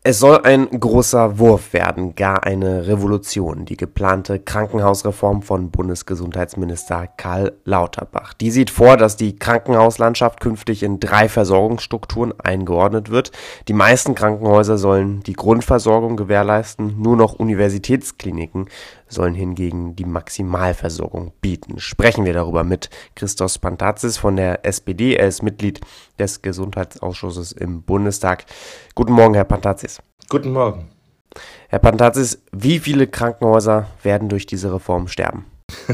Es soll ein großer Wurf werden, gar eine Revolution, die geplante Krankenhausreform von Bundesgesundheitsminister Karl Lauterbach. Die sieht vor, dass die Krankenhauslandschaft künftig in 3 Versorgungsstrukturen eingeordnet wird. Die meisten Krankenhäuser sollen die Grundversorgung gewährleisten, nur noch Universitätskliniken sollen hingegen die Maximalversorgung bieten. Sprechen wir darüber mit Christos Pantazis von der SPD. Er ist Mitglied des Gesundheitsausschusses im Bundestag. Guten Morgen, Herr Pantazis. Guten Morgen. Herr Pantazis, wie viele Krankenhäuser werden durch diese Reform sterben?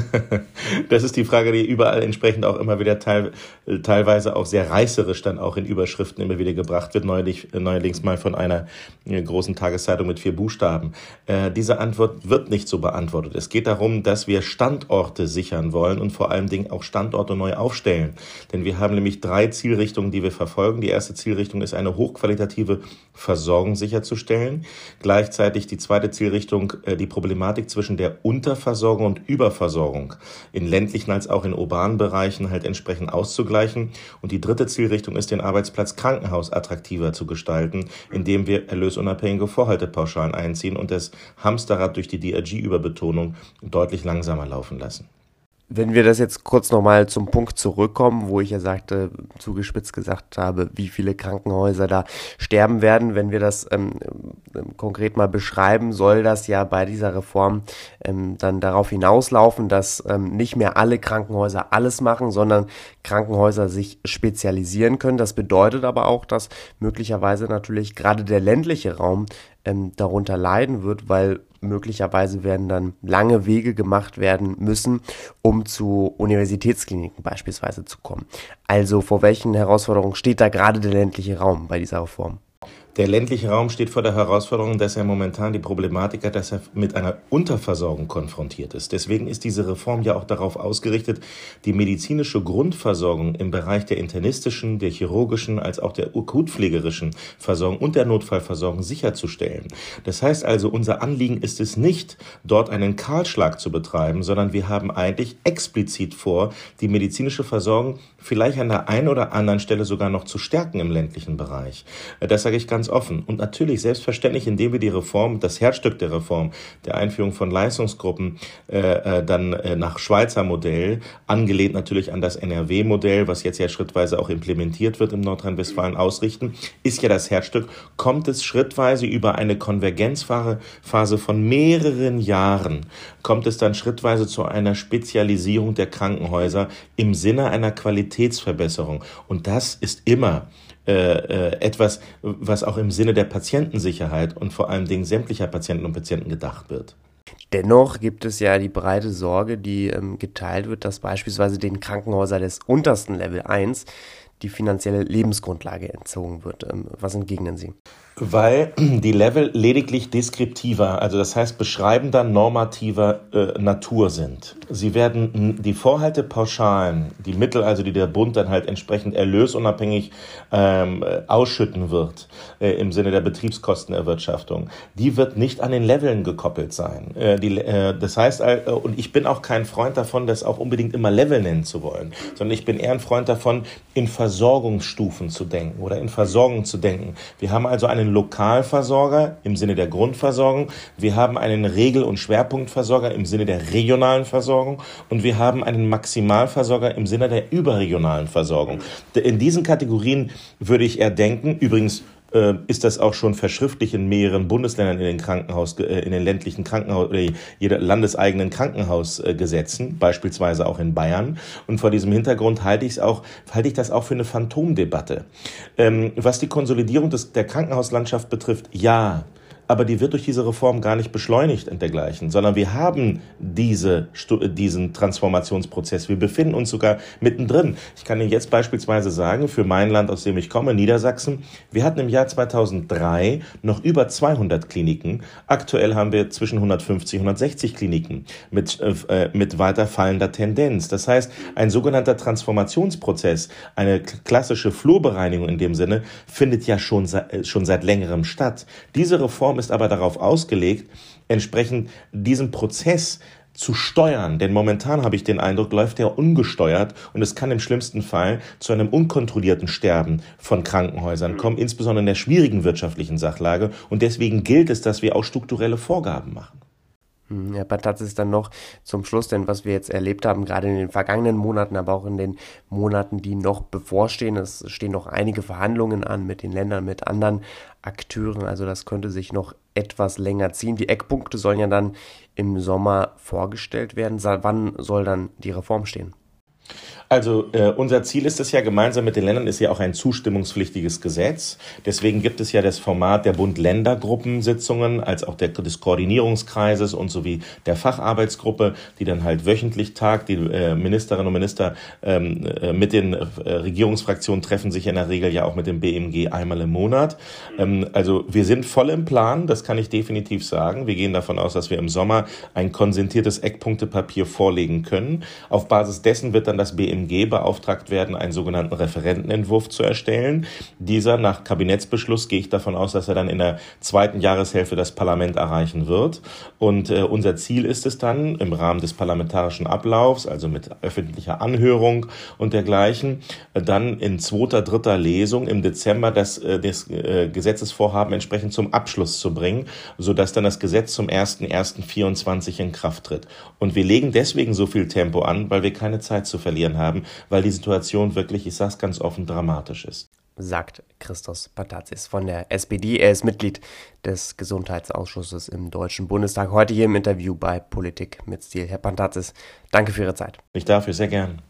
Das ist die Frage, die überall entsprechend auch immer wieder teilweise auch sehr reißerisch dann auch in Überschriften immer wieder gebracht wird, neuerdings mal von einer großen Tageszeitung mit 4 Buchstaben. Diese Antwort wird nicht so beantwortet. Es geht darum, dass wir Standorte sichern wollen und vor allen Dingen auch Standorte neu aufstellen. Denn wir haben nämlich 3 Zielrichtungen, die wir verfolgen. Die erste Zielrichtung ist, eine hochqualitative Versorgung sicherzustellen. Gleichzeitig die zweite Zielrichtung, die Problematik zwischen der Unterversorgung und Überversorgung in ländlichen als auch in urbanen Bereichen halt entsprechend auszugleichen. Und die dritte Zielrichtung ist, den Arbeitsplatz Krankenhaus attraktiver zu gestalten, indem wir erlösunabhängige Vorhaltepauschalen einziehen und das Hamsterrad durch die DRG-Überbetonung deutlich langsamer laufen lassen. Wenn wir das jetzt kurz nochmal zum Punkt zurückkommen, wo ich ja sagte, zugespitzt gesagt habe, wie viele Krankenhäuser da sterben werden, wenn wir das konkret mal beschreiben, soll das ja bei dieser Reform dann darauf hinauslaufen, dass nicht mehr alle Krankenhäuser alles machen, sondern Krankenhäuser sich spezialisieren können. Das bedeutet aber auch, dass möglicherweise natürlich gerade der ländliche Raum darunter leiden wird, weil möglicherweise werden dann lange Wege gemacht werden müssen, um zu Universitätskliniken beispielsweise zu kommen. Also vor welchen Herausforderungen steht da gerade der ländliche Raum bei dieser Reform? Der ländliche Raum steht vor der Herausforderung, dass er momentan die Problematik hat, dass er mit einer Unterversorgung konfrontiert ist. Deswegen ist diese Reform ja auch darauf ausgerichtet, die medizinische Grundversorgung im Bereich der internistischen, der chirurgischen, als auch der akutpflegerischen Versorgung und der Notfallversorgung sicherzustellen. Das heißt also, unser Anliegen ist es nicht, dort einen Kahlschlag zu betreiben, sondern wir haben eigentlich explizit vor, die medizinische Versorgung vielleicht an der einen oder anderen Stelle sogar noch zu stärken im ländlichen Bereich. Das sage ich ganz offen. Und natürlich selbstverständlich, indem wir die Reform, das Herzstück der Reform, der Einführung von Leistungsgruppen, dann nach Schweizer Modell, angelehnt natürlich an das NRW-Modell, was jetzt ja schrittweise auch implementiert wird im Nordrhein-Westfalen, ausrichten, ist ja das Herzstück, kommt es schrittweise über eine Konvergenzphase von mehreren Jahren, kommt es dann schrittweise zu einer Spezialisierung der Krankenhäuser im Sinne einer Qualitätsverbesserung. Und das ist immer etwas, was auch im Sinne der Patientensicherheit und vor allen Dingen sämtlicher Patienten und Patienten gedacht wird. Dennoch gibt es ja die breite Sorge, die geteilt wird, dass beispielsweise den Krankenhäusern des untersten Level 1 die finanzielle Lebensgrundlage entzogen wird. Was entgegnen Sie? Weil die Level lediglich deskriptiver, also das heißt beschreibender, normativer Natur sind. Sie werden die Vorhaltepauschalen, die Mittel, also die der Bund dann halt entsprechend erlösunabhängig ausschütten wird, im Sinne der Betriebskostenerwirtschaftung, die wird nicht an den Leveln gekoppelt sein. Das heißt, und ich bin auch kein Freund davon, das auch unbedingt immer Level nennen zu wollen, sondern ich bin eher ein Freund davon, in Versorgungsstufen zu denken oder in Versorgung zu denken. Wir haben also einen Lokalversorger im Sinne der Grundversorgung, wir haben einen Regel- und Schwerpunktversorger im Sinne der regionalen Versorgung und wir haben einen Maximalversorger im Sinne der überregionalen Versorgung. In diesen Kategorien würde ich eher denken, übrigens ist das auch schon verschriftlich in mehreren Bundesländern in den ländlichen Krankenhaus oder jeder landeseigenen Krankenhausgesetzen, beispielsweise auch in Bayern. Und vor diesem Hintergrund halte ich das auch für eine Phantomdebatte. Was die Konsolidierung der Krankenhauslandschaft betrifft, ja. Aber die wird durch diese Reform gar nicht beschleunigt und dergleichen, sondern wir haben diesen Transformationsprozess. Wir befinden uns sogar mittendrin. Ich kann Ihnen jetzt beispielsweise sagen, für mein Land, aus dem ich komme, Niedersachsen, wir hatten im Jahr 2003 noch über 200 Kliniken. Aktuell haben wir zwischen 150 und 160 Kliniken mit weiter fallender Tendenz. Das heißt, ein sogenannter Transformationsprozess, eine klassische Flurbereinigung in dem Sinne, findet ja schon seit längerem statt. Diese Reform ist aber darauf ausgelegt, entsprechend diesen Prozess zu steuern. Denn momentan habe ich den Eindruck, läuft er ungesteuert und es kann im schlimmsten Fall zu einem unkontrollierten Sterben von Krankenhäusern kommen, insbesondere in der schwierigen wirtschaftlichen Sachlage. Und deswegen gilt es, dass wir auch strukturelle Vorgaben machen. Herr Pantazis, dann noch zum Schluss, denn was wir jetzt erlebt haben, gerade in den vergangenen Monaten, aber auch in den Monaten, die noch bevorstehen, es stehen noch einige Verhandlungen an mit den Ländern, mit anderen Akteuren, also das könnte sich noch etwas länger ziehen. Die Eckpunkte sollen ja dann im Sommer vorgestellt werden. Wann soll dann die Reform stehen? Also unser Ziel ist es ja, gemeinsam mit den Ländern ist ja auch ein zustimmungspflichtiges Gesetz. Deswegen gibt es ja das Format der Bund-Länder-Gruppensitzungen als auch des Koordinierungskreises und sowie der Facharbeitsgruppe, die dann halt wöchentlich tagt. Die Ministerinnen und Minister mit den Regierungsfraktionen treffen sich in der Regel ja auch mit dem BMG einmal im Monat. Also wir sind voll im Plan, das kann ich definitiv sagen. Wir gehen davon aus, dass wir im Sommer ein konsentiertes Eckpunktepapier vorlegen können. Auf Basis dessen wird dann das BMG beauftragt werden, einen sogenannten Referentenentwurf zu erstellen. Dieser, nach Kabinettsbeschluss, gehe ich davon aus, dass er dann in der zweiten Jahreshälfte das Parlament erreichen wird. Und unser Ziel ist es dann, im Rahmen des parlamentarischen Ablaufs, also mit öffentlicher Anhörung und dergleichen, dann in zweiter, dritter Lesung im Dezember das Gesetzesvorhaben entsprechend zum Abschluss zu bringen, sodass dann das Gesetz zum 01.01.24 in Kraft tritt. Und wir legen deswegen so viel Tempo an, weil wir keine Zeit zu verlieren haben, weil die Situation wirklich, ich sage es ganz offen, dramatisch ist. Sagt Christos Pantazis von der SPD. Er ist Mitglied des Gesundheitsausschusses im Deutschen Bundestag. Heute hier im Interview bei Politik mit Stil. Herr Pantazis, danke für Ihre Zeit. Ich dafür sehr gern.